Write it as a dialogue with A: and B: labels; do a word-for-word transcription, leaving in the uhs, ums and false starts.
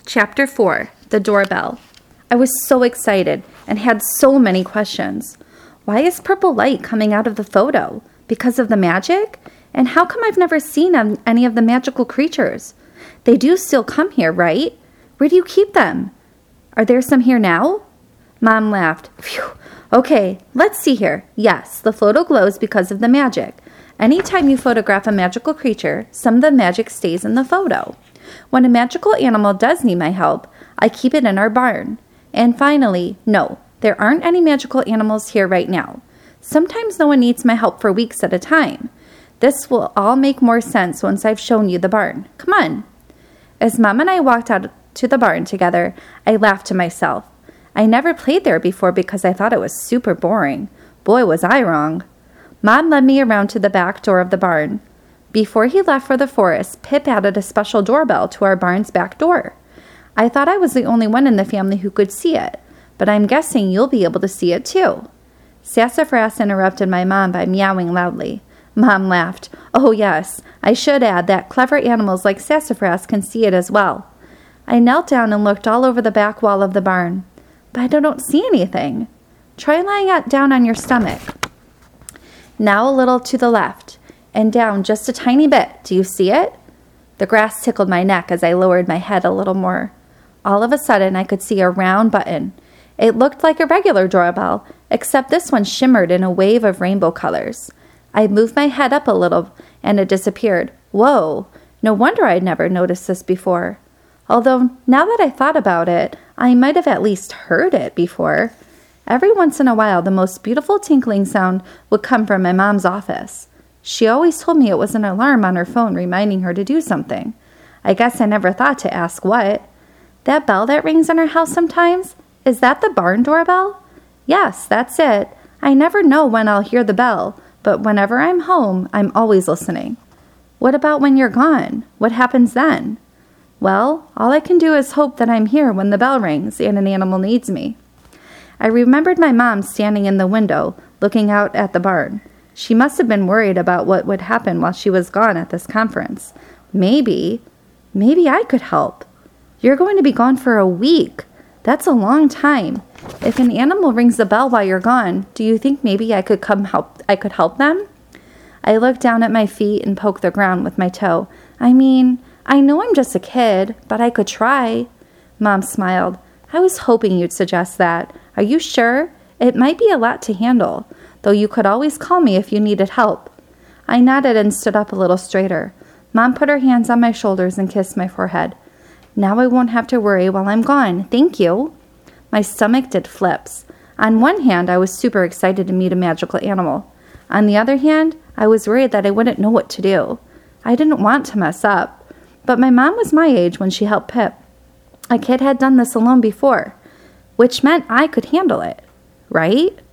A: Chapter four, The Doorbell. I was so excited and had so many questions. Why is purple light coming out of the photo? Because of the magic? And how come I've never seen any of the magical creatures? They do still come here, right? Where do you keep them? Are there some here now? Mom laughed. Phew. Okay, let's see here. Yes, the photo glows because of the magic. Anytime you photograph a magical creature, some of the magic stays in the photo. When a magical animal does need my help, I keep it in our barn. And finally, no, there aren't any magical animals here right now. Sometimes no one needs my help for weeks at a time. This will all make more sense once I've shown you the barn. Come on. As Mom and I walked out to the barn together, I laughed to myself. I never played there before because I thought it was super boring. Boy, was I wrong. Mom led me around to the back door of the barn. Before he left for the forest, Pip added a special doorbell to our barn's back door. I thought I was the only one in the family who could see it, but I'm guessing you'll be able to see it too. Sassafras interrupted my mom by meowing loudly. Mom laughed. Oh yes, I should add that clever animals like Sassafras can see it as well. I knelt down and looked all over the back wall of the barn. But I don't see anything. Try lying down on your stomach. Now a little to the left, and down just a tiny bit. Do you see it? The grass tickled my neck as I lowered my head a little more. All of a sudden, I could see a round button. It looked like a regular doorbell, except this one shimmered in a wave of rainbow colors. I moved my head up a little, and it disappeared. Whoa! No wonder I'd never noticed this before. Although, now that I thought about it, I might have at least heard it before. Every once in a while, the most beautiful tinkling sound would come from my mom's office. She always told me it was an alarm on her phone reminding her to do something. I guess I never thought to ask what. That bell that rings in our house sometimes, is that the barn doorbell? Yes, that's it. I never know when I'll hear the bell, but whenever I'm home, I'm always listening. What about when you're gone? What happens then? Well, all I can do is hope that I'm here when the bell rings and an animal needs me. I remembered my mom standing in the window, looking out at the barn. She must have been worried about what would happen while she was gone at this conference. Maybe, maybe I could help. You're going to be gone for a week. That's a long time. If an animal rings the bell while you're gone, do you think maybe I could come help? I could help them? I looked down at my feet and poked the ground with my toe. I mean, I know I'm just a kid, but I could try. Mom smiled. I was hoping you'd suggest that. Are you sure? It might be a lot to handle, though you could always call me if you needed help. I nodded and stood up a little straighter. Mom put her hands on my shoulders and kissed my forehead. Now I won't have to worry while I'm gone. Thank you. My stomach did flips. On one hand, I was super excited to meet a magical animal. On the other hand, I was worried that I wouldn't know what to do. I didn't want to mess up. But my mom was my age when she helped Pip. A kid had done this alone before, which meant I could handle it, right?